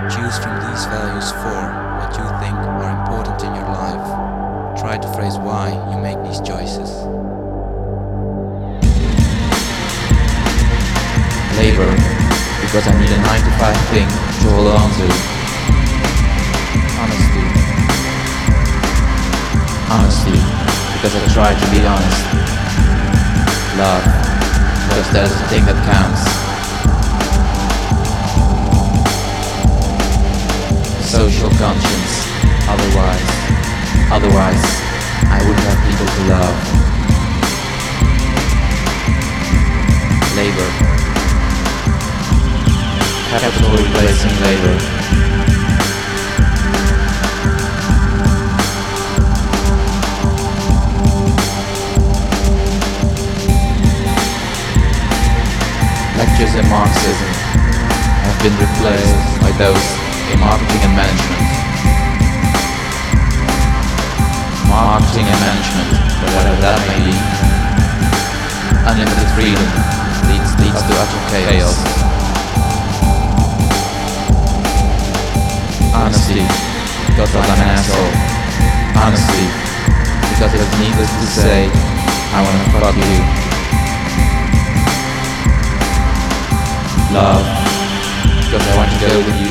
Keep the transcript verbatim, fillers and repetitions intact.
Choose from these values four what you think are important in your life. Try to phrase why you make these choices. Labor, because I need a nine to five thing to hold on to. Honesty. Honesty, because I try to be honest. Love, because that is the thing that counts. Social conscience, otherwise, otherwise, I wouldn't have people to love. Labor, capital replacing labor. Lectures in Marxism have been replaced by those in marketing and management. Marketing and management, whatever that may be. Unlimited freedom leads, leads to utter chaos. Honesty, because I'm an asshole. Honesty, because it's needless to say, I wanna fuck you. Love, because I want to go with you